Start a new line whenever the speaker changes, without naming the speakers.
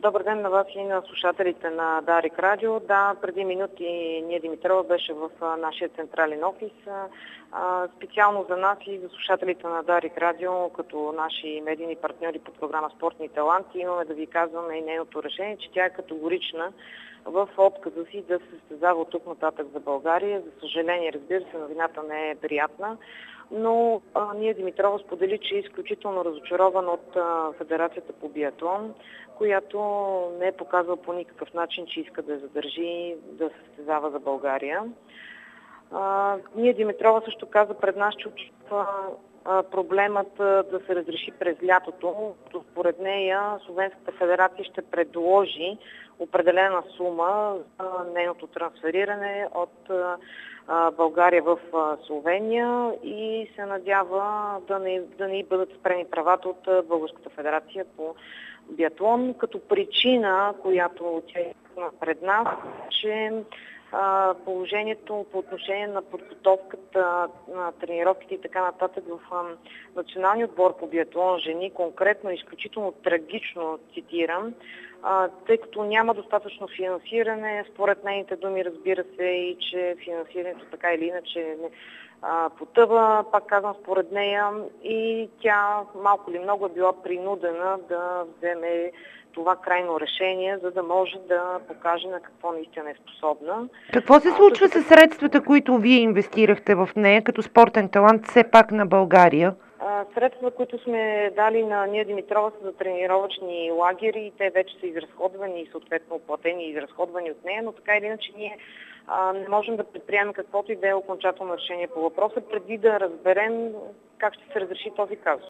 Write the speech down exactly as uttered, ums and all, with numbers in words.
Добър ден на вас и на слушателите на Дарик Радио. Да, преди минути Ния Димитрова беше в нашия централен офис. Специално за нас и за слушателите на Дарик Радио, като наши медийни партньори по програма Спортни таланти, имаме да ви казваме и нейното решение, че тя е категорична в отказа си да се състезава от тук нататък за България. За съжаление, разбира се, новината не е приятна, но а, Ния Димитрова сподели, че е изключително разочарована от а, Федерацията по биатлон, която не е показала по никакъв начин, че иска да я задържи да се състезава за България. А, Ния Димитрова също каза пред нас, че очаква проблемът да се разреши през лятото. Според нея Словенската федерация ще предложи определена сума за нейното трансфериране от България в Словения и се надява да не, да не бъдат спрени правата от Българската федерация по биатлон, като причина, която тя е пред нас, че положението по отношение на подготовката, на тренировките и така нататък в националния отбор по биатлон жени, конкретно изключително трагично, цитирам, тъй като няма достатъчно финансиране, според нейните думи, разбира се, и че финансирането така или иначе не потъва, пак казвам, според нея, и тя малко или много е била принудена да вземе това крайно решение, за да може да покаже на какво наистина е способна.
Какво се случва с средствата, които вие инвестирахте в нея като спортен талант все пак на България?
Средства, които сме дали на Ния Димитрова, са за тренировъчни лагери и те вече са изразходвани и съответно оплатени и изразходвани от нея, но така или иначе ние а, не можем да предприемем каквото и да е окончателно решение по въпроса, преди да разберем как ще се разреши този казус.